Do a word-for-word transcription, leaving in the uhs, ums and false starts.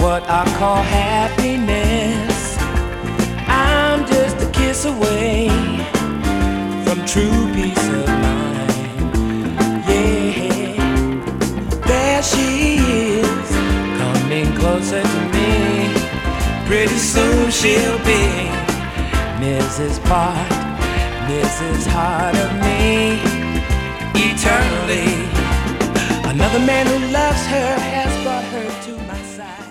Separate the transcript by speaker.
Speaker 1: what I call happiness. I'm just a kiss away from true peace of mind. Yeah, there she is, coming closer to me. Pretty soon she'll be Missus Part, Missus Heart of me, eternally. Another man who loves her has brought her to my side.